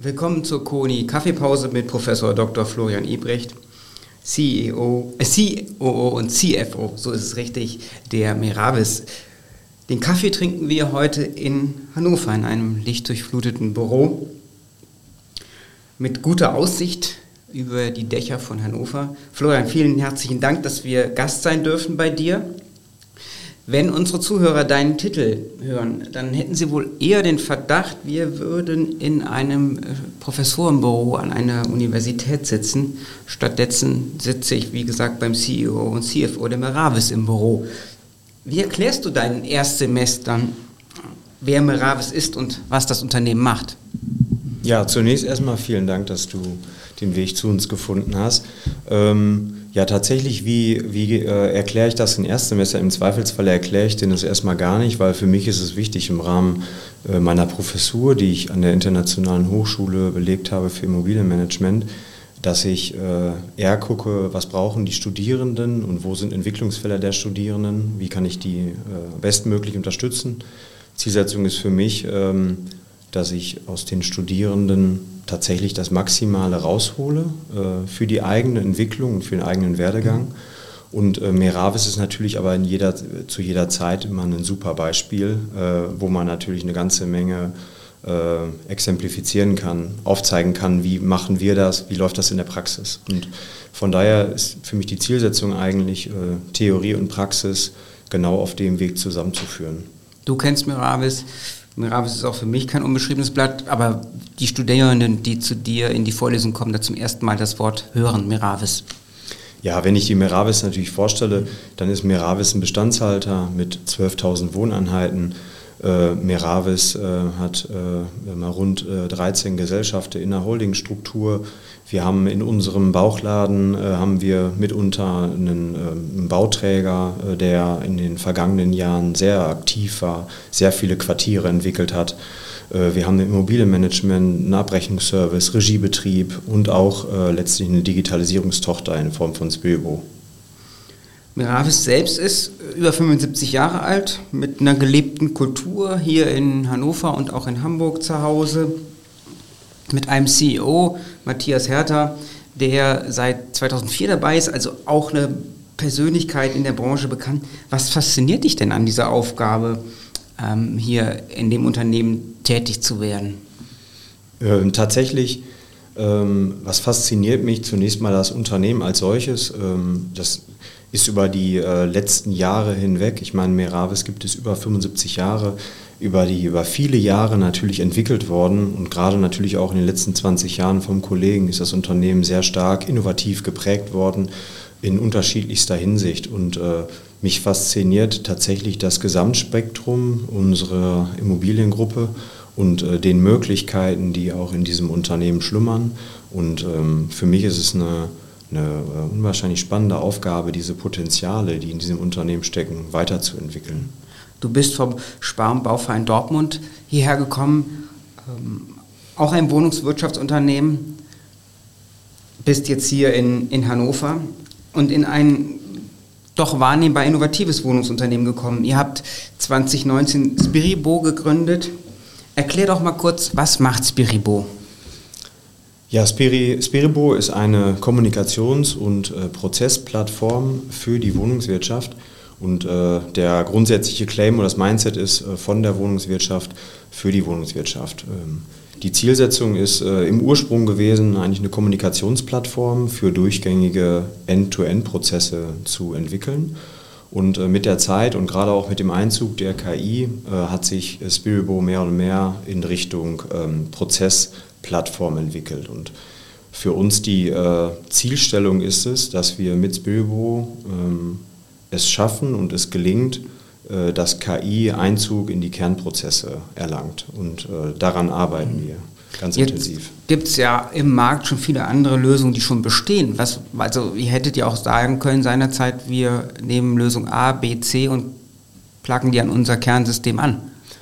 Willkommen zur Koni Kaffeepause mit Professor Dr. Florian Ebrecht, COO und CFO, so ist es richtig, der Meravis. Den Kaffee trinken wir heute in Hannover in einem lichtdurchfluteten Büro mit guter Aussicht über die Dächer von Hannover. Florian, vielen herzlichen Dank, dass wir Gast sein dürfen bei dir. Wenn unsere Zuhörer deinen Titel hören, dann hätten sie wohl eher den Verdacht, wir würden in einem Professorenbüro an einer Universität sitzen. Stattdessen sitze ich, wie gesagt, beim CEO und CFO der Meravis im Büro. Wie erklärst du deinen Erstsemestern, wer Meravis ist und was das Unternehmen macht? Ja, zunächst erstmal vielen Dank, dass du den Weg zu uns gefunden hast. Ja, tatsächlich, wie erkläre ich das im Erstsemester? Im Zweifelsfall erkläre ich das erstmal gar nicht, weil für mich ist es wichtig im Rahmen meiner Professur, die ich an der Internationalen Hochschule belegt habe für Immobilienmanagement, dass ich eher gucke, was brauchen die Studierenden und wo sind Entwicklungsfelder der Studierenden, wie kann ich die bestmöglich unterstützen. Zielsetzung ist für mich, dass ich aus den Studierenden tatsächlich das Maximale raushole für die eigene Entwicklung und für den eigenen Werdegang. Und Meravis ist natürlich aber zu jeder Zeit immer ein super Beispiel, wo man natürlich eine ganze Menge exemplifizieren kann, aufzeigen kann, wie machen wir das, wie läuft das in der Praxis. Und von daher ist für mich die Zielsetzung eigentlich, Theorie und Praxis genau auf dem Weg zusammenzuführen. Du kennst Meravis. Meravis ist auch für mich kein unbeschriebenes Blatt, aber die Studierenden, die zu dir in die Vorlesung kommen, da zum ersten Mal das Wort hören, Meravis. Ja, wenn ich die Meravis natürlich vorstelle, dann ist Meravis ein Bestandshalter mit 12.000 Wohneinheiten. Meravis hat rund 13 Gesellschaften in der Holdingstruktur. Wir haben in unserem Bauchladen haben wir mitunter einen Bauträger, der in den vergangenen Jahren sehr aktiv war, sehr viele Quartiere entwickelt hat. Wir haben ein Immobilienmanagement, einen Abrechnungsservice, Regiebetrieb und auch letztlich eine Digitalisierungstochter in Form von Spiribo. Meravis selbst ist über 75 Jahre alt, mit einer gelebten Kultur hier in Hannover und auch in Hamburg zu Hause, mit einem CEO, Matthias Herter, der seit 2004 dabei ist, also auch eine Persönlichkeit in der Branche bekannt. Was fasziniert dich denn an dieser Aufgabe, hier in dem Unternehmen tätig zu werden? Tatsächlich, was fasziniert mich, zunächst mal das Unternehmen als solches. Das ist über die letzten Jahre hinweg, ich meine, Meravis gibt es über 75 Jahre, über viele Jahre natürlich entwickelt worden und gerade natürlich auch in den letzten 20 Jahren vom Kollegen ist das Unternehmen sehr stark innovativ geprägt worden in unterschiedlichster Hinsicht und mich fasziniert tatsächlich das Gesamtspektrum unserer Immobiliengruppe und den Möglichkeiten, die auch in diesem Unternehmen schlummern und für mich ist es eine unwahrscheinlich spannende Aufgabe, diese Potenziale, die in diesem Unternehmen stecken, weiterzuentwickeln. Du bist vom Spar- und Bauverein Dortmund hierher gekommen, auch ein Wohnungswirtschaftsunternehmen, bist jetzt hier in Hannover und in ein doch wahrnehmbar innovatives Wohnungsunternehmen gekommen. Ihr habt 2019 Spiribo gegründet. Erklär doch mal kurz, was macht Spiribo? Ja, Spiribo ist eine Kommunikations- und Prozessplattform für die Wohnungswirtschaft und der grundsätzliche Claim oder das Mindset ist von der Wohnungswirtschaft für die Wohnungswirtschaft. Die Zielsetzung ist im Ursprung gewesen, eigentlich eine Kommunikationsplattform für durchgängige End-to-End-Prozesse zu entwickeln. Und mit der Zeit und gerade auch mit dem Einzug der KI hat sich Spiribo mehr und mehr in Richtung Prozessplattform entwickelt. Und für uns die Zielstellung ist es, dass wir mit Spiribo es schaffen und es gelingt, dass KI Einzug in die Kernprozesse erlangt. Und daran arbeiten wir ganz intensiv. Gibt es ja im Markt schon viele andere Lösungen, die schon bestehen. Also ihr hättet ja auch sagen können seinerzeit, wir nehmen Lösung A, B, C und placken die an unser Kernsystem an.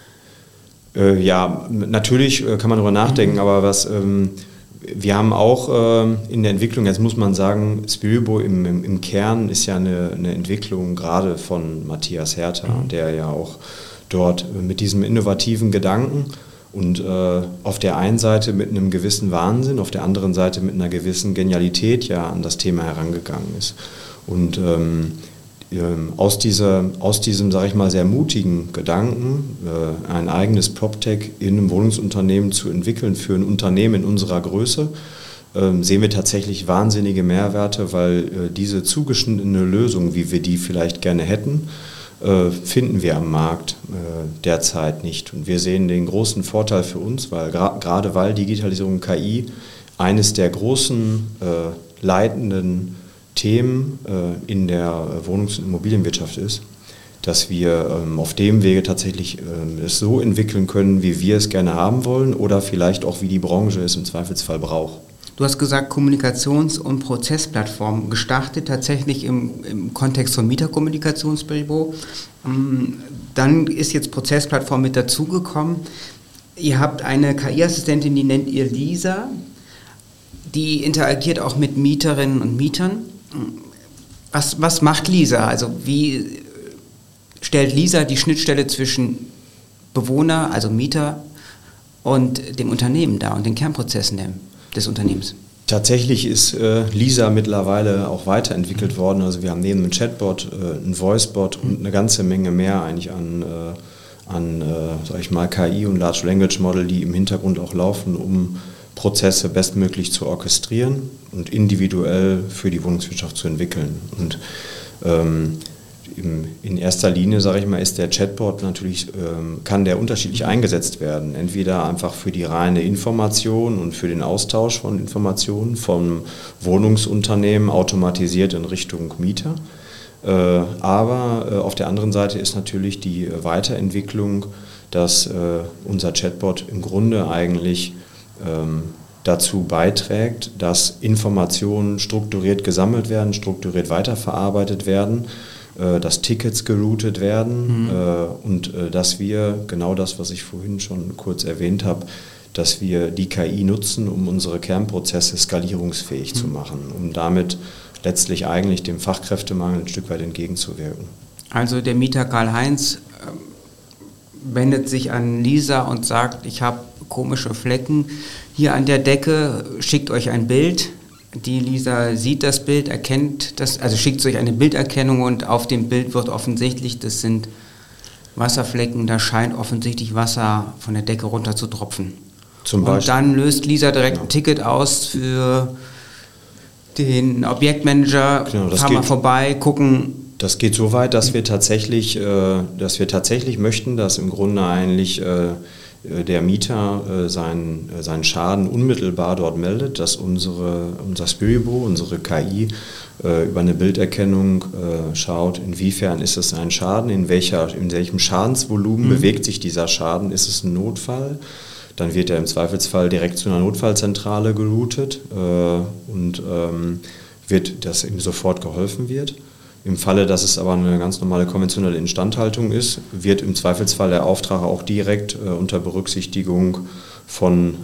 Ja, natürlich kann man darüber nachdenken, aber wir haben auch in der Entwicklung, jetzt muss man sagen, Spiribo im Kern ist ja eine Entwicklung gerade von Matthias Herter, der ja auch dort mit diesem innovativen Gedanken und auf der einen Seite mit einem gewissen Wahnsinn, auf der anderen Seite mit einer gewissen Genialität ja an das Thema herangegangen ist. Und aus diesem, sage ich mal, sehr mutigen Gedanken, ein eigenes PropTech in einem Wohnungsunternehmen zu entwickeln für ein Unternehmen in unserer Größe, sehen wir tatsächlich wahnsinnige Mehrwerte, weil diese zugeschnittene Lösung, wie wir die vielleicht gerne hätten, finden wir am Markt derzeit nicht. Und wir sehen den großen Vorteil für uns, weil gerade weil Digitalisierung und KI eines der großen leitenden Themen in der Wohnungs- und Immobilienwirtschaft ist, dass wir auf dem Wege tatsächlich es so entwickeln können, wie wir es gerne haben wollen oder vielleicht auch wie die Branche es im Zweifelsfall braucht. Du hast gesagt, Kommunikations- und Prozessplattform, gestartet tatsächlich im Kontext von Mieterkommunikationsbüro. Dann ist jetzt Prozessplattform mit dazugekommen. Ihr habt eine KI-Assistentin, die nennt ihr Lisa. Die interagiert auch mit Mieterinnen und Mietern. Was macht Lisa? Also wie stellt Lisa die Schnittstelle zwischen Bewohner, also Mieter, und dem Unternehmen dar und den Kernprozessen des Unternehmens? Tatsächlich ist Lisa mittlerweile auch weiterentwickelt worden. Also wir haben neben einem Chatbot, einen Voicebot und eine ganze Menge mehr eigentlich an sag ich mal, KI und Large Language Model, die im Hintergrund auch laufen, um Prozesse bestmöglich zu orchestrieren und individuell für die Wohnungswirtschaft zu entwickeln. Und in erster Linie, sage ich mal, ist der Chatbot natürlich, kann der unterschiedlich eingesetzt werden. Entweder einfach für die reine Information und für den Austausch von Informationen vom Wohnungsunternehmen automatisiert in Richtung Mieter. Aber auf der anderen Seite ist natürlich die Weiterentwicklung, dass unser Chatbot im Grunde eigentlich dazu beiträgt, dass Informationen strukturiert gesammelt werden, strukturiert weiterverarbeitet werden, dass Tickets geroutet werden und dass wir, genau das, was ich vorhin schon kurz erwähnt habe, dass wir die KI nutzen, um unsere Kernprozesse skalierungsfähig zu machen, um damit letztlich eigentlich dem Fachkräftemangel ein Stück weit entgegenzuwirken. Also der Mieter Karl-Heinz wendet sich an Lisa und sagt, ich habe komische Flecken hier an der Decke, schickt euch ein Bild. Die Lisa sieht das Bild, erkennt das, also schickt euch eine Bilderkennung und auf dem Bild wird offensichtlich, das sind Wasserflecken, da scheint offensichtlich Wasser von der Decke runter zu tropfen. Zum Beispiel. Und dann löst Lisa direkt ein Ticket aus für den Objektmanager, fahren wir vorbei, gucken. Das geht so weit, dass wir tatsächlich möchten, dass im Grunde eigentlich der Mieter seinen Schaden unmittelbar dort meldet, dass unser Spiribo, unsere KI, über eine Bilderkennung schaut, inwiefern ist es ein Schaden, in welchem Schadensvolumen bewegt sich dieser Schaden, ist es ein Notfall. Dann wird er im Zweifelsfall direkt zu einer Notfallzentrale geroutet und wird, dass ihm sofort geholfen wird. Im Falle, dass es aber eine ganz normale konventionelle Instandhaltung ist, wird im Zweifelsfall der Auftrag auch direkt unter Berücksichtigung von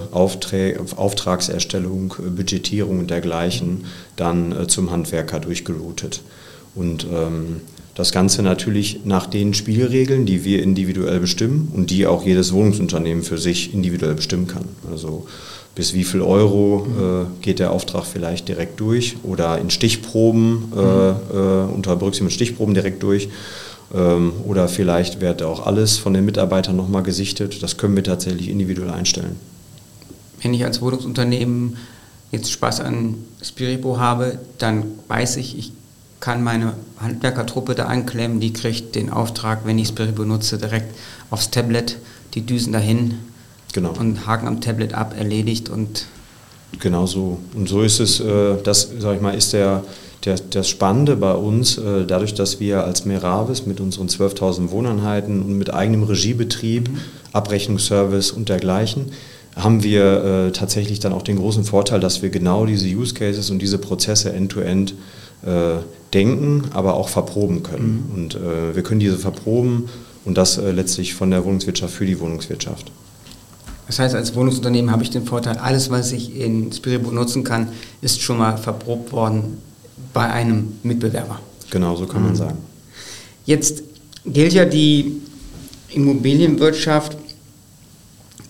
Auftragserstellung, Budgetierung und dergleichen dann zum Handwerker durchgeroutet. Und das Ganze natürlich nach den Spielregeln, die wir individuell bestimmen und die auch jedes Wohnungsunternehmen für sich individuell bestimmen kann. Also bis wie viel Euro geht der Auftrag vielleicht direkt durch oder in Stichproben, unter Berücksichtigung mit Stichproben direkt durch. Oder vielleicht wird auch alles von den Mitarbeitern nochmal gesichtet. Das können wir tatsächlich individuell einstellen. Wenn ich als Wohnungsunternehmen jetzt Spaß an Spiribo habe, dann weiß ich kann meine Handwerkertruppe da anklemmen, die kriegt den Auftrag, wenn ich Spiribo nutze, direkt aufs Tablet, die düsen dahin. Genau. Und haken am Tablet ab, erledigt und... Genau so. Und so ist es, das, sag ich mal, ist das Spannende bei uns, dadurch, dass wir als Meravis mit unseren 12.000 Wohneinheiten und mit eigenem Regiebetrieb, Abrechnungsservice und dergleichen, haben wir tatsächlich dann auch den großen Vorteil, dass wir genau diese Use Cases und diese Prozesse end-to-end denken, aber auch verproben können. Und wir können diese verproben und das letztlich von der Wohnungswirtschaft für die Wohnungswirtschaft. Das heißt, als Wohnungsunternehmen habe ich den Vorteil, alles, was ich in Spiribo nutzen kann, ist schon mal verprobt worden bei einem Mitbewerber. Genau, so kann man sagen. Jetzt gilt ja die Immobilienwirtschaft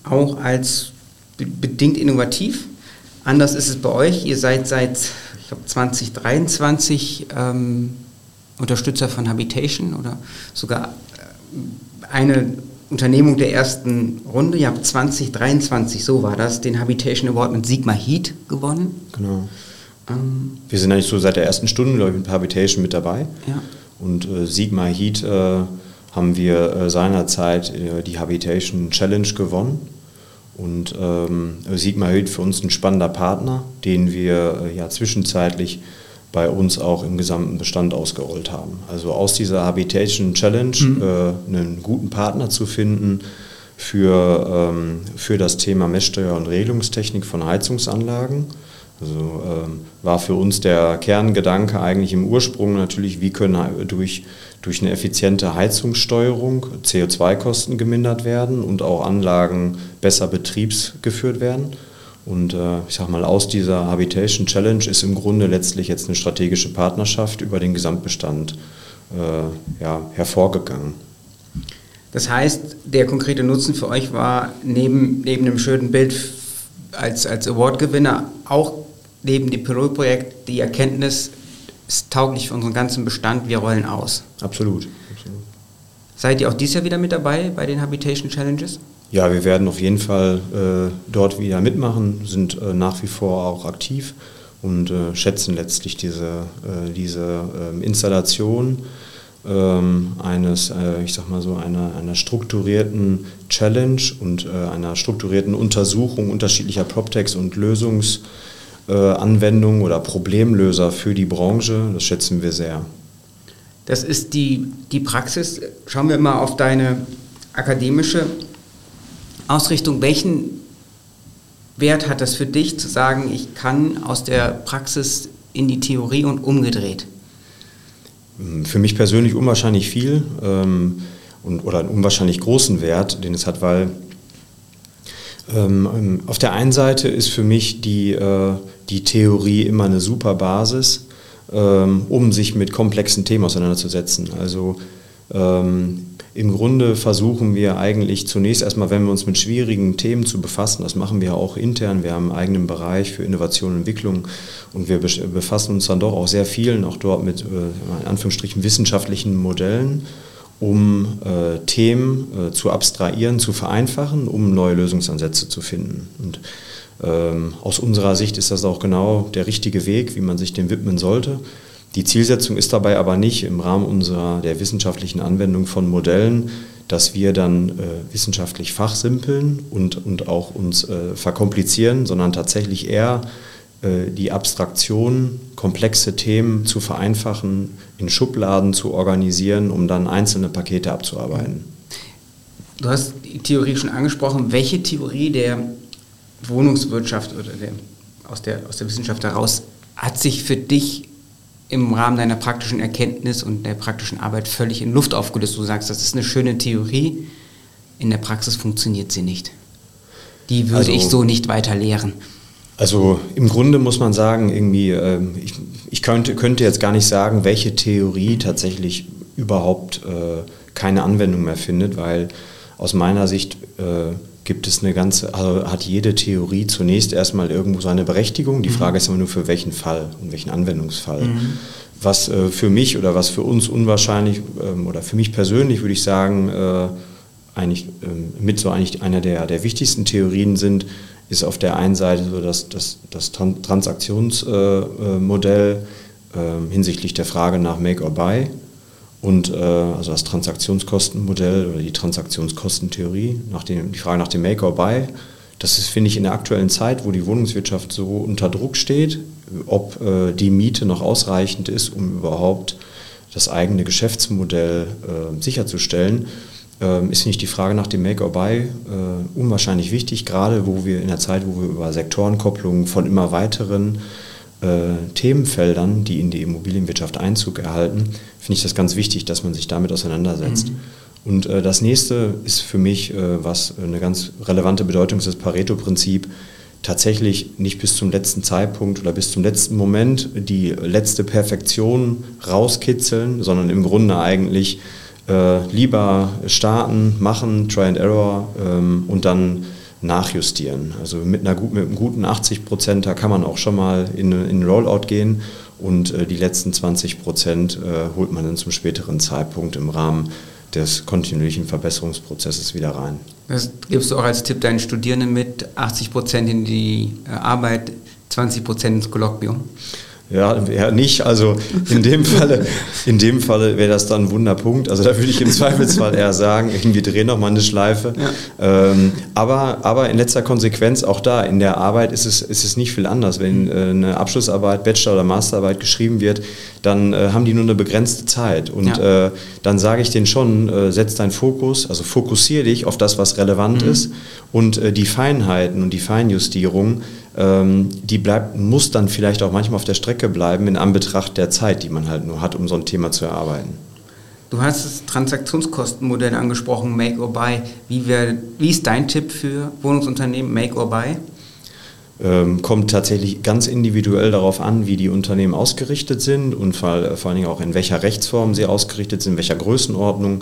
auch als bedingt innovativ. Anders ist es bei euch. Ihr seid seit, ich glaube, 2023 Unterstützer von Habitation oder sogar eine Unternehmung der ersten Runde. Ihr habt 2023, so war das, den Habitation Award mit Sigma Heat gewonnen. Genau. Wir sind eigentlich so seit der ersten Stunde, glaube ich, mit Habitation mit dabei. Ja. Und Sigma Heat haben wir seinerzeit die Habitation Challenge gewonnen. Und Sigma Heat für uns ein spannender Partner, den wir zwischenzeitlich bei uns auch im gesamten Bestand ausgerollt haben. Also aus dieser Habitation Challenge einen guten Partner zu finden für das Thema Messsteuer und Regelungstechnik von Heizungsanlagen. Also war für uns der Kerngedanke eigentlich im Ursprung natürlich, wie können durch eine effiziente Heizungssteuerung CO2-Kosten gemindert werden und auch Anlagen besser betriebsgeführt werden. Und ich sag mal, aus dieser Habitation Challenge ist im Grunde letztlich jetzt eine strategische Partnerschaft über den Gesamtbestand hervorgegangen. Das heißt, der konkrete Nutzen für euch war neben einem schönen Bild als Award-Gewinner auch neben dem Pilotprojekt die Erkenntnis, ist tauglich für unseren ganzen Bestand, wir rollen aus. Absolut. Seid ihr auch dieses Jahr wieder mit dabei bei den Habitation Challenges? Ja, wir werden auf jeden Fall dort wieder mitmachen, sind nach wie vor auch aktiv und schätzen letztlich diese Installation einer strukturierten Challenge und einer strukturierten Untersuchung unterschiedlicher PropTechs und Lösungsanwendungen oder Problemlöser für die Branche. Das schätzen wir sehr. Das ist die Praxis. Schauen wir mal auf deine akademische Ausrichtung. Welchen Wert hat das für dich, zu sagen, ich kann aus der Praxis in die Theorie und umgedreht? Für mich persönlich unwahrscheinlich viel oder einen unwahrscheinlich großen Wert, den es hat, weil auf der einen Seite ist für mich die Theorie immer eine super Basis, um sich mit komplexen Themen auseinanderzusetzen. Also im Grunde versuchen wir eigentlich zunächst erstmal, wenn wir uns mit schwierigen Themen zu befassen, das machen wir auch intern, wir haben einen eigenen Bereich für Innovation und Entwicklung und wir befassen uns dann doch auch sehr vielen, auch dort mit in Anführungsstrichen wissenschaftlichen Modellen, um Themen zu abstrahieren, zu vereinfachen, um neue Lösungsansätze zu finden. Und aus unserer Sicht ist das auch genau der richtige Weg, wie man sich dem widmen sollte. Die Zielsetzung ist dabei aber nicht im Rahmen der wissenschaftlichen Anwendung von Modellen, dass wir dann wissenschaftlich fachsimpeln und auch uns verkomplizieren, sondern tatsächlich eher die Abstraktion, komplexe Themen zu vereinfachen, in Schubladen zu organisieren, um dann einzelne Pakete abzuarbeiten. Du hast die Theorie schon angesprochen. Welche Theorie der Wohnungswirtschaft oder aus der Wissenschaft heraus hat sich für dich im Rahmen deiner praktischen Erkenntnis und der praktischen Arbeit völlig in Luft aufgelöst? Du sagst, das ist eine schöne Theorie, in der Praxis funktioniert sie nicht. Die würde ich so nicht weiter lehren. Also im Grunde muss man sagen, irgendwie, ich könnte jetzt gar nicht sagen, welche Theorie tatsächlich überhaupt keine Anwendung mehr findet, weil aus meiner Sicht hat jede Theorie zunächst erstmal irgendwo seine Berechtigung. Die Frage ist immer nur, für welchen Fall und welchen Anwendungsfall. Was für mich oder was für uns unwahrscheinlich oder für mich persönlich würde ich sagen, eigentlich einer der wichtigsten Theorien sind, ist auf der einen Seite so das Transaktionsmodell hinsichtlich der Frage nach Make or Buy. Und also das Transaktionskostenmodell oder die Transaktionskostentheorie, die Frage nach dem Make or Buy, das ist, finde ich, in der aktuellen Zeit, wo die Wohnungswirtschaft so unter Druck steht, ob die Miete noch ausreichend ist, um überhaupt das eigene Geschäftsmodell sicherzustellen, ist nicht die Frage nach dem Make or Buy unwahrscheinlich wichtig, gerade in der Zeit, wo wir über Sektorenkopplungen von immer weiteren Themenfeldern, die in die Immobilienwirtschaft Einzug erhalten, finde ich das ganz wichtig, dass man sich damit auseinandersetzt. Und das nächste ist für mich, was eine ganz relevante Bedeutung ist, das Pareto-Prinzip, tatsächlich nicht bis zum letzten Zeitpunkt oder bis zum letzten Moment die letzte Perfektion rauskitzeln, sondern im Grunde eigentlich lieber starten, machen, Try and Error und dann nachjustieren. Also mit einem guten 80%, kann man auch schon mal in Rollout gehen und die letzten 20% holt man dann zum späteren Zeitpunkt im Rahmen des kontinuierlichen Verbesserungsprozesses wieder rein. Das gibst du auch als Tipp deinen Studierenden mit, 80% in die Arbeit, 20% ins Kolloquium? Ja, eher nicht. Also in dem Falle wäre das dann ein Wunderpunkt. Also da würde ich im Zweifelsfall eher sagen, wir drehen noch mal eine Schleife. Ja. Aber in letzter Konsequenz auch da, in der Arbeit ist es nicht viel anders. Wenn eine Abschlussarbeit, Bachelor- oder Masterarbeit geschrieben wird, dann haben die nur eine begrenzte Zeit. Und dann sage ich denen schon, setz deinen Fokus, also fokussiere dich auf das, was relevant ist. Und die Feinheiten und die Feinjustierung, die muss dann vielleicht auch manchmal auf der Strecke bleiben in Anbetracht der Zeit, die man halt nur hat, um so ein Thema zu erarbeiten. Du hast das Transaktionskostenmodell angesprochen, Make or Buy. Wie ist dein Tipp für Wohnungsunternehmen, Make or Buy? Kommt tatsächlich ganz individuell darauf an, wie die Unternehmen ausgerichtet sind und vor allen Dingen auch in welcher Rechtsform sie ausgerichtet sind, in welcher Größenordnung.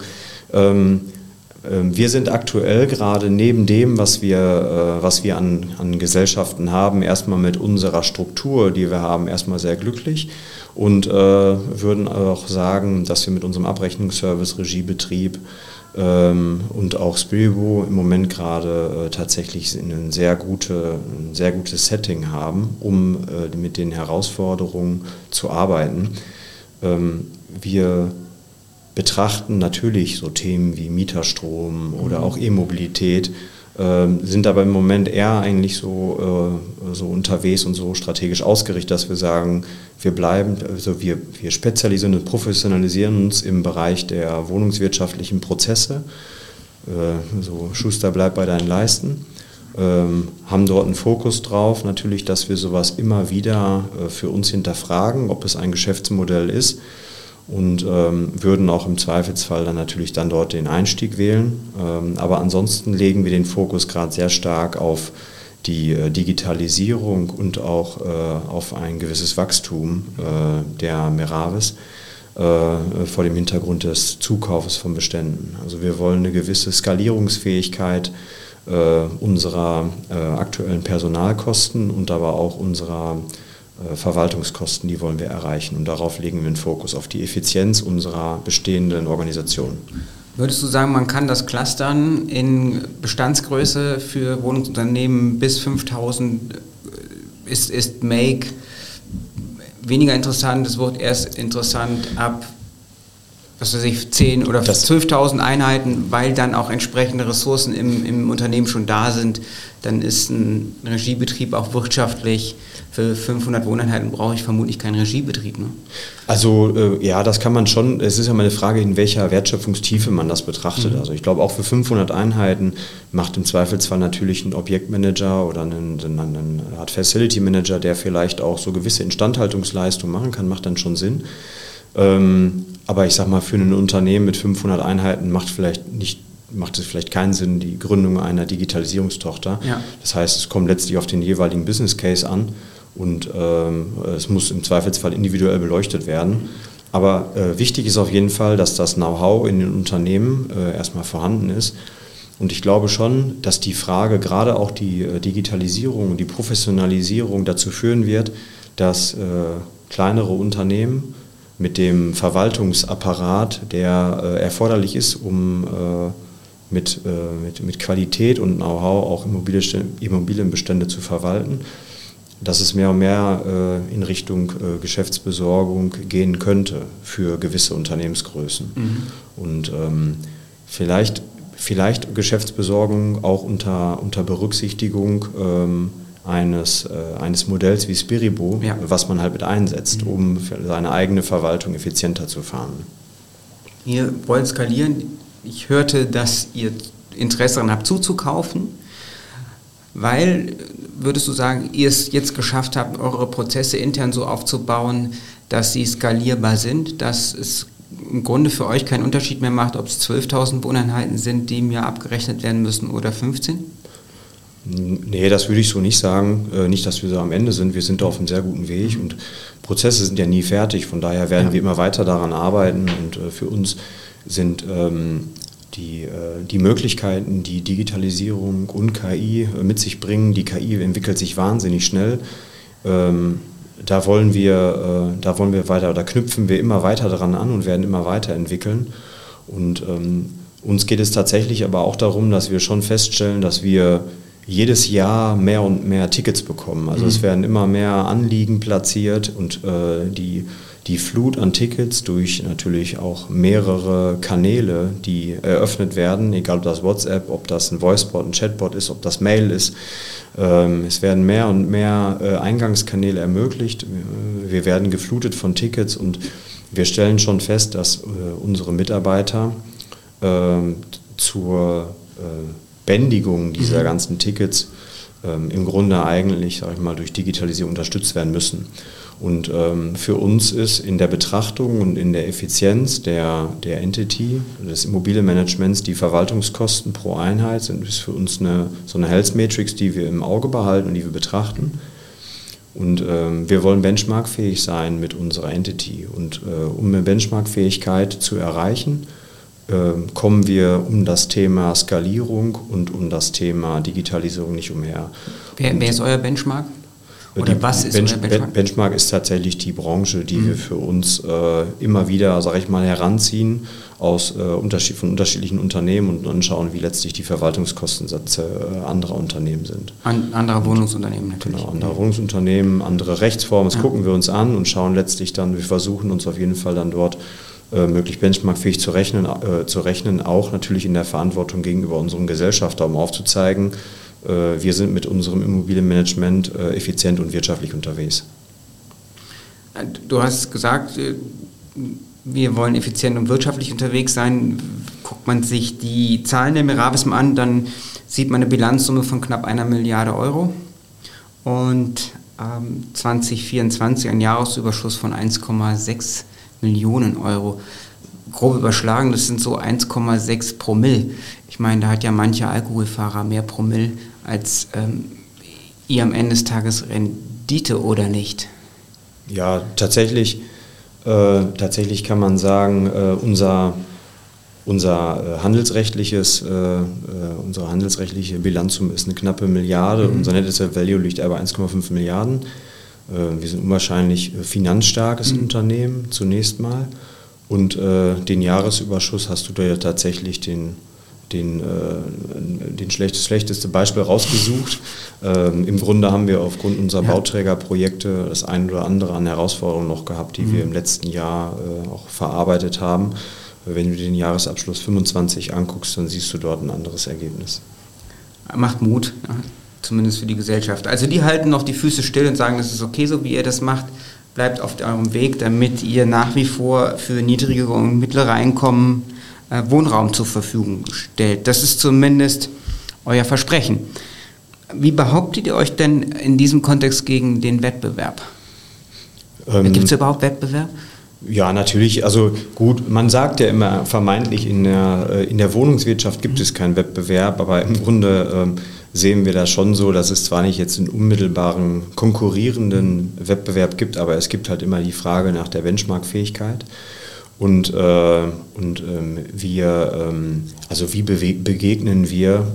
Wir sind aktuell gerade neben dem, was wir an Gesellschaften haben, erstmal mit unserer Struktur, die wir haben, erstmal sehr glücklich und würden auch sagen, dass wir mit unserem Abrechnungsservice, Regiebetrieb und auch Spiribo im Moment gerade tatsächlich ein sehr gutes Setting haben, um mit den Herausforderungen zu arbeiten. Wir betrachten natürlich so Themen wie Mieterstrom oder auch E-Mobilität, sind aber im Moment eher eigentlich so unterwegs und so strategisch ausgerichtet, dass wir sagen, wir spezialisieren und professionalisieren uns im Bereich der wohnungswirtschaftlichen Prozesse, so Schuster bleibt bei deinen Leisten, haben dort einen Fokus drauf, natürlich, dass wir sowas immer wieder für uns hinterfragen, ob es ein Geschäftsmodell ist. Und würden auch im Zweifelsfall dann natürlich dort den Einstieg wählen. Aber ansonsten legen wir den Fokus gerade sehr stark auf die Digitalisierung und auch auf ein gewisses Wachstum der Meravis vor dem Hintergrund des Zukaufes von Beständen. Also wir wollen eine gewisse Skalierungsfähigkeit unserer aktuellen Personalkosten und aber auch unserer Verwaltungskosten, die wollen wir erreichen. Und darauf legen wir den Fokus, auf die Effizienz unserer bestehenden Organisation. Würdest du sagen, man kann das clustern in Bestandsgröße für Wohnungsunternehmen bis 5.000 ist Make weniger interessant, es wird erst interessant ab 10 oder 12.000 Einheiten, weil dann auch entsprechende Ressourcen im Unternehmen schon da sind, dann ist ein Regiebetrieb auch wirtschaftlich. Für 500 Wohneinheiten brauche ich vermutlich keinen Regiebetrieb. Ne? Also ja, das kann man schon. Es ist ja mal eine Frage, in welcher Wertschöpfungstiefe man das betrachtet. Also ich glaube, auch für 500 Einheiten macht im Zweifelsfall natürlich ein Objektmanager oder eine Art Facility Manager, der vielleicht auch so gewisse Instandhaltungsleistungen machen kann, macht dann schon Sinn. Aber ich sag mal, für ein Unternehmen mit 500 Einheiten macht es vielleicht keinen Sinn, die Gründung einer Digitalisierungstochter. Ja. Das heißt, es kommt letztlich auf den jeweiligen Business Case an und es muss im Zweifelsfall individuell beleuchtet werden. Aber wichtig ist auf jeden Fall, dass das Know-how in den Unternehmen erstmal vorhanden ist. Und ich glaube schon, dass die Frage, gerade auch die Digitalisierung und die Professionalisierung dazu führen wird, dass kleinere Unternehmen mit dem Verwaltungsapparat, der erforderlich ist, um mit Qualität und Know-how auch Immobilienbestände zu verwalten, dass es mehr und mehr in Richtung Geschäftsbesorgung gehen könnte für gewisse Unternehmensgrößen. Mhm. Und vielleicht Geschäftsbesorgung auch unter Berücksichtigung eines Modells wie Spiribo, ja, was man halt mit einsetzt, um seine eigene Verwaltung effizienter zu fahren. Ihr wollt skalieren. Ich hörte, dass ihr Interesse daran habt, zuzukaufen, weil, würdest du sagen, ihr es jetzt geschafft habt, eure Prozesse intern so aufzubauen, dass sie skalierbar sind, dass es im Grunde für euch keinen Unterschied mehr macht, ob es 12.000 Wohneinheiten sind, die im Jahr abgerechnet werden müssen, oder 15? Nee, das würde ich so nicht sagen. Nicht, dass wir so am Ende sind. Wir sind auf einem sehr guten Weg und Prozesse sind ja nie fertig. Von daher werden wir immer weiter daran arbeiten und für uns sind die Möglichkeiten, die Digitalisierung und KI mit sich bringen. Die KI entwickelt sich wahnsinnig schnell. Da wollen wir weiter, oder knüpfen wir immer weiter daran an und werden immer weiterentwickeln. Und uns geht es tatsächlich aber auch darum, dass wir schon feststellen, dass wir jedes Jahr mehr und mehr Tickets bekommen. Also es werden immer mehr Anliegen platziert und die Flut an Tickets durch natürlich auch mehrere Kanäle, die eröffnet werden, egal ob das WhatsApp, ob das ein Voicebot, ein Chatbot ist, ob das Mail ist. Es werden mehr und mehr Eingangskanäle ermöglicht. Wir werden geflutet von Tickets und wir stellen schon fest, dass unsere Mitarbeiter zur Bändigung dieser ganzen Tickets im Grunde eigentlich, sage ich mal, durch Digitalisierung unterstützt werden müssen. Und für uns ist in der Betrachtung und in der Effizienz der Entity, des Immobilienmanagements, die Verwaltungskosten pro Einheit ist für uns so eine Health Matrix, die wir im Auge behalten und die wir betrachten. Und wir wollen benchmarkfähig sein mit unserer Entity. Und um eine Benchmarkfähigkeit zu erreichen, kommen wir um das Thema Skalierung und um das Thema Digitalisierung nicht umher. Wer ist euer Benchmark? Oder was ist euer Benchmark? Benchmark ist tatsächlich die Branche, die wir für uns immer wieder, sage ich mal, heranziehen von unterschiedlichen Unternehmen und anschauen, wie letztlich die Verwaltungskostensätze anderer Unternehmen sind. Anderer Wohnungsunternehmen natürlich. Genau, andere Wohnungsunternehmen, andere Rechtsformen, das gucken wir uns an und schauen letztlich dann, wir versuchen uns auf jeden Fall dann dort möglichst benchmarkfähig zu rechnen, auch natürlich in der Verantwortung gegenüber unserem Gesellschafter, um aufzuzeigen, wir sind mit unserem Immobilienmanagement effizient und wirtschaftlich unterwegs. Du hast gesagt, wir wollen effizient und wirtschaftlich unterwegs sein. Guckt man sich die Zahlen der Meravis mal an, dann sieht man eine Bilanzsumme von knapp 1 Milliarde Euro und 2024 ein Jahresüberschuss von 1,6 Millionen Euro. Grob überschlagen, das sind so 1,6 Promille. Ich meine, da hat ja mancher Alkoholfahrer mehr Promille als ihr am Ende des Tages Rendite, oder nicht? Ja, tatsächlich kann man sagen, unsere handelsrechtliche Bilanzsumme ist eine knappe Milliarde. Unser Net Asset Value liegt aber 1,5 Milliarden. Wir sind ein unwahrscheinlich finanzstarkes Unternehmen zunächst mal. Und den Jahresüberschuss hast du da ja tatsächlich das schlechteste Beispiel rausgesucht. Im Grunde haben wir aufgrund unserer Bauträgerprojekte das ein oder andere an Herausforderungen noch gehabt, die wir im letzten Jahr auch verarbeitet haben. Wenn du den Jahresabschluss 25 anguckst, dann siehst du dort ein anderes Ergebnis. Macht Mut, ja, zumindest für die Gesellschaft. Also die halten noch die Füße still und sagen, das ist okay so, wie ihr das macht. Bleibt auf eurem Weg, damit ihr nach wie vor für niedrige und mittlere Einkommen Wohnraum zur Verfügung stellt. Das ist zumindest euer Versprechen. Wie behauptet ihr euch denn in diesem Kontext gegen den Wettbewerb? Gibt es überhaupt Wettbewerb? Ja, natürlich. Also gut, man sagt ja immer vermeintlich, in der Wohnungswirtschaft gibt es keinen Wettbewerb, aber im Grunde sehen wir das schon so, dass es zwar nicht jetzt einen unmittelbaren konkurrierenden Wettbewerb gibt, aber es gibt halt immer die Frage nach der Benchmark-Fähigkeit. Und wie begegnen wir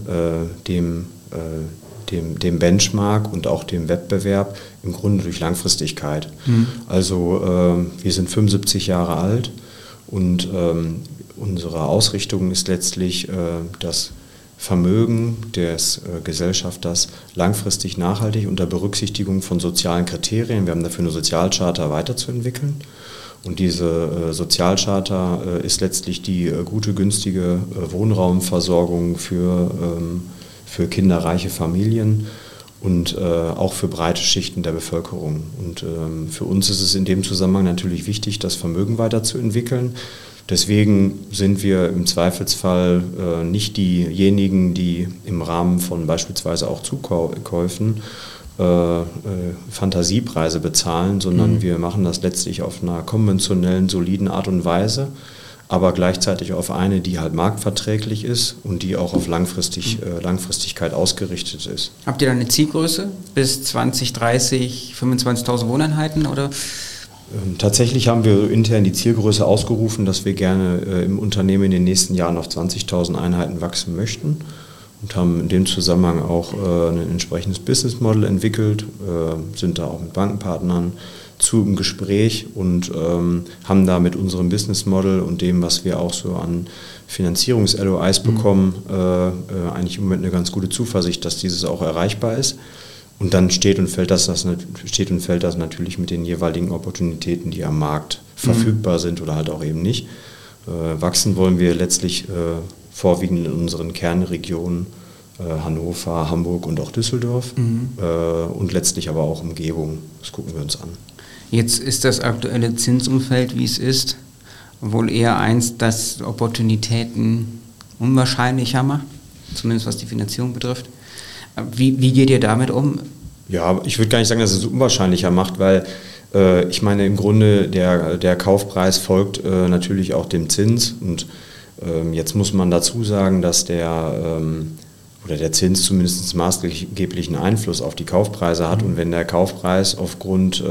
dem Benchmark und auch dem Wettbewerb im Grunde durch Langfristigkeit. Also wir sind 75 Jahre alt und unsere Ausrichtung ist letztlich das Vermögen des Gesellschafters langfristig nachhaltig unter Berücksichtigung von sozialen Kriterien. Wir haben dafür eine Sozialcharta weiterzuentwickeln. Und diese Sozialcharta ist letztlich die gute, günstige Wohnraumversorgung für kinderreiche Familien und auch für breite Schichten der Bevölkerung. Und für uns ist es in dem Zusammenhang natürlich wichtig, das Vermögen weiterzuentwickeln. Deswegen sind wir im Zweifelsfall nicht diejenigen, die im Rahmen von beispielsweise auch Zukäufen Fantasiepreise bezahlen, sondern wir machen das letztlich auf einer konventionellen, soliden Art und Weise, aber gleichzeitig auf eine, die halt marktverträglich ist und die auch auf Langfristigkeit ausgerichtet ist. Habt ihr da eine Zielgröße bis 2030, 25.000 Wohneinheiten oder? Tatsächlich haben wir intern die Zielgröße ausgerufen, dass wir gerne im Unternehmen in den nächsten Jahren auf 20.000 Einheiten wachsen möchten und haben in dem Zusammenhang auch ein entsprechendes Business Model entwickelt, sind da auch mit Bankenpartnern im Gespräch und haben da mit unserem Business Model und dem, was wir auch so an Finanzierungs-LOIs bekommen, eigentlich im Moment eine ganz gute Zuversicht, dass dieses auch erreichbar ist. Und dann steht und fällt das natürlich mit den jeweiligen Opportunitäten, die am Markt verfügbar sind oder halt auch eben nicht. Wachsen wollen wir letztlich vorwiegend in unseren Kernregionen Hannover, Hamburg und auch Düsseldorf und letztlich aber auch Umgebung. Das gucken wir uns an. Jetzt ist das aktuelle Zinsumfeld, wie es ist, wohl eher eins, das Opportunitäten unwahrscheinlicher macht, zumindest was die Finanzierung betrifft. Wie geht ihr damit um? Ja, ich würde gar nicht sagen, dass es unwahrscheinlicher macht, weil ich meine, im Grunde der Kaufpreis folgt natürlich auch dem Zins und jetzt muss man dazu sagen, dass der Zins zumindest maßgeblichen Einfluss auf die Kaufpreise hat und wenn der Kaufpreis aufgrund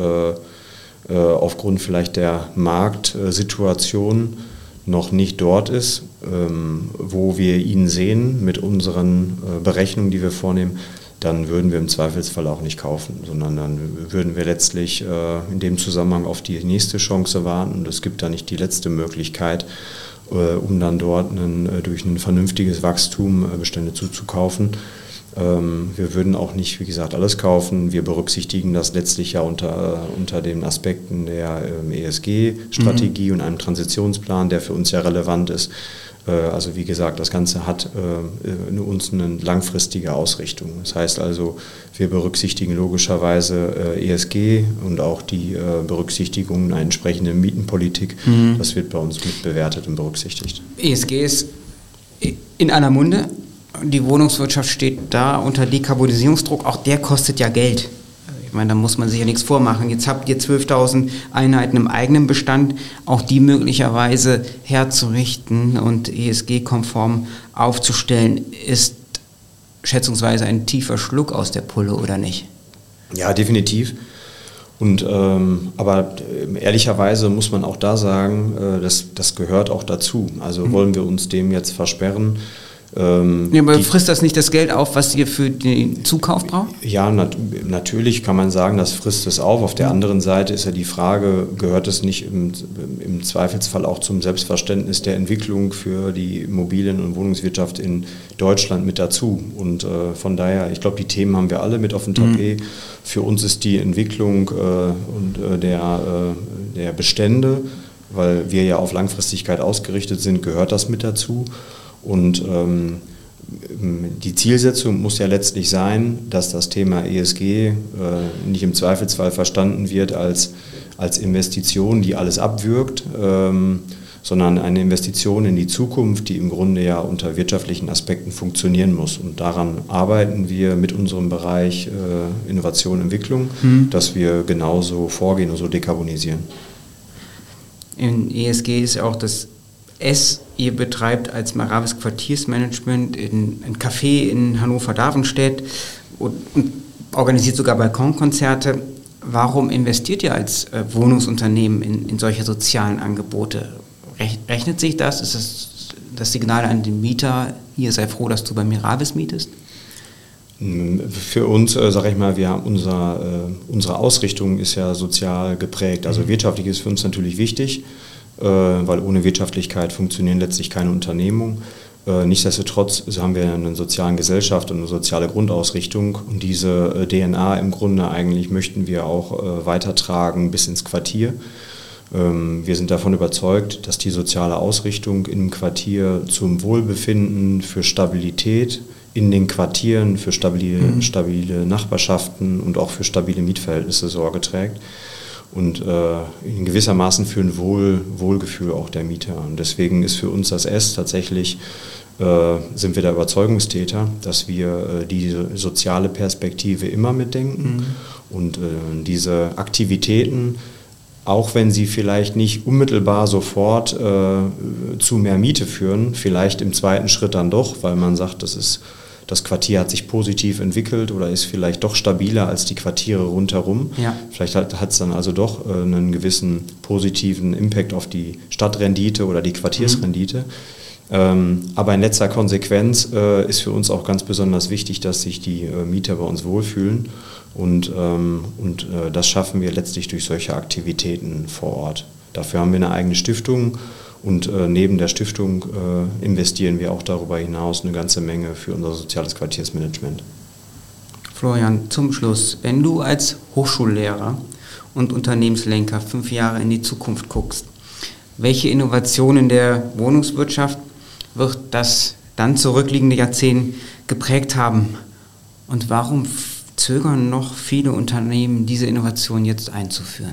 vielleicht der Marktsituation noch nicht dort ist, wo wir ihn sehen mit unseren Berechnungen, die wir vornehmen, dann würden wir im Zweifelsfall auch nicht kaufen, sondern dann würden wir letztlich in dem Zusammenhang auf die nächste Chance warten und es gibt da nicht die letzte Möglichkeit, um dann dort durch ein vernünftiges Wachstum Bestände zuzukaufen. Wir würden auch nicht, wie gesagt, alles kaufen. Wir berücksichtigen das letztlich ja unter den Aspekten der ESG-Strategie und einem Transitionsplan, der für uns ja relevant ist. Also wie gesagt, das Ganze hat uns eine langfristige Ausrichtung. Das heißt also, wir berücksichtigen logischerweise ESG und auch die Berücksichtigung einer entsprechenden Mietenpolitik. Das wird bei uns mit bewertet und berücksichtigt. ESG ist in aller Munde. Die Wohnungswirtschaft steht da unter Dekarbonisierungsdruck, auch der kostet ja Geld. Ich meine, da muss man sich ja nichts vormachen. Jetzt habt ihr 12.000 Einheiten im eigenen Bestand, auch die möglicherweise herzurichten und ESG-konform aufzustellen, ist schätzungsweise ein tiefer Schluck aus der Pulle, oder nicht? Ja, definitiv. Und aber ehrlicherweise muss man auch da sagen, das gehört auch dazu. Also wollen wir uns dem jetzt versperren? Aber frisst das nicht das Geld auf, was ihr für den Zukauf braucht? Ja, natürlich kann man sagen, das frisst es auf. Auf der anderen Seite ist ja die Frage, gehört es nicht im Zweifelsfall auch zum Selbstverständnis der Entwicklung für die Immobilien- und Wohnungswirtschaft in Deutschland mit dazu? Und von daher, ich glaube, die Themen haben wir alle mit auf dem Tapet. Für uns ist die Entwicklung der Bestände, weil wir ja auf Langfristigkeit ausgerichtet sind, gehört das mit dazu. Und die Zielsetzung muss ja letztlich sein, dass das Thema ESG nicht im Zweifelsfall verstanden wird als Investition, die alles abwürgt, sondern eine Investition in die Zukunft, die im Grunde ja unter wirtschaftlichen Aspekten funktionieren muss. Und daran arbeiten wir mit unserem Bereich Innovation und Entwicklung, dass wir genauso vorgehen und so dekarbonisieren. In ESG ist auch das S, ihr betreibt als Meravis Quartiersmanagement ein Café in Hannover-Darmstadt und organisiert sogar Balkonkonzerte. Warum investiert ihr als Wohnungsunternehmen in solche sozialen Angebote? Rechnet sich das? Ist das Signal an den Mieter, hier sei froh, dass du bei Meravis mietest? Für uns, sage ich mal, wir haben unsere Ausrichtung ist ja sozial geprägt. Also wirtschaftlich ist für uns natürlich wichtig, weil ohne Wirtschaftlichkeit funktionieren letztlich keine Unternehmungen. Nichtsdestotrotz haben wir eine soziale Gesellschaft und eine soziale Grundausrichtung und diese DNA im Grunde eigentlich möchten wir auch weitertragen bis ins Quartier. Wir sind davon überzeugt, dass die soziale Ausrichtung im Quartier zum Wohlbefinden, für Stabilität in den Quartieren, für stabile Nachbarschaften und auch für stabile Mietverhältnisse Sorge trägt. Und in gewissermaßen für ein Wohlgefühl auch der Mieter. Und deswegen ist für uns das S tatsächlich, sind wir der Überzeugungstäter, dass wir diese soziale Perspektive immer mitdenken und diese Aktivitäten, auch wenn sie vielleicht nicht unmittelbar sofort zu mehr Miete führen, vielleicht im zweiten Schritt dann doch, weil man sagt, das das Quartier hat sich positiv entwickelt oder ist vielleicht doch stabiler als die Quartiere rundherum. Ja. Vielleicht hat es dann also doch einen gewissen positiven Impact auf die Stadtrendite oder die Quartiersrendite. Aber in letzter Konsequenz ist für uns auch ganz besonders wichtig, dass sich die Mieter bei uns wohlfühlen und das schaffen wir letztlich durch solche Aktivitäten vor Ort. Dafür haben wir eine eigene Stiftung und neben der Stiftung investieren wir auch darüber hinaus eine ganze Menge für unser soziales Quartiersmanagement. Florian, zum Schluss, wenn du als Hochschullehrer und Unternehmenslenker 5 Jahre in die Zukunft guckst, welche Innovationen der Wohnungswirtschaft wird das dann zurückliegende Jahrzehnt geprägt haben? Und warum zögern noch viele Unternehmen, diese Innovation jetzt einzuführen?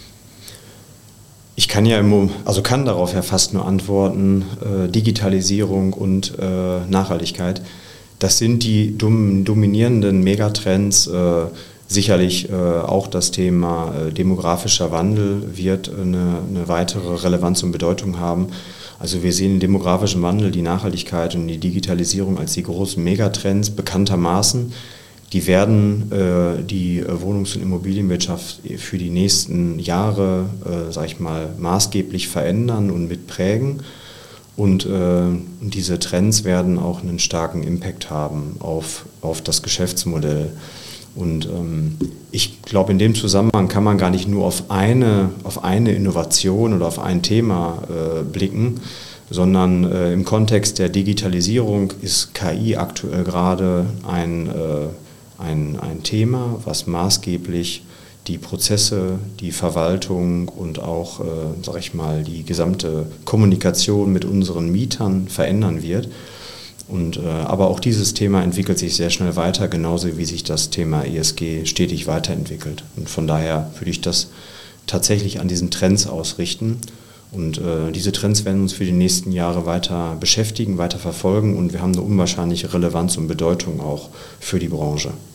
Ich kann kann darauf ja fast nur antworten, Digitalisierung und Nachhaltigkeit. Das sind die dominierenden Megatrends. Sicherlich auch das Thema demografischer Wandel wird eine weitere Relevanz und Bedeutung haben. Also wir sehen den demografischen Wandel, die Nachhaltigkeit und die Digitalisierung als die großen Megatrends bekanntermaßen. Die werden die Wohnungs- und Immobilienwirtschaft für die nächsten Jahre, maßgeblich verändern und mitprägen. Und diese Trends werden auch einen starken Impact haben auf das Geschäftsmodell. Und ich glaube, in dem Zusammenhang kann man gar nicht nur auf eine Innovation oder auf ein Thema blicken, sondern im Kontext der Digitalisierung ist KI aktuell gerade ein Thema, was maßgeblich die Prozesse, die Verwaltung und auch, die gesamte Kommunikation mit unseren Mietern verändern wird. Aber auch dieses Thema entwickelt sich sehr schnell weiter, genauso wie sich das Thema ESG stetig weiterentwickelt. Und von daher würde ich das tatsächlich an diesen Trends ausrichten. Und diese Trends werden uns für die nächsten Jahre weiter beschäftigen, weiter verfolgen und wir haben eine unwahrscheinliche Relevanz und Bedeutung auch für die Branche.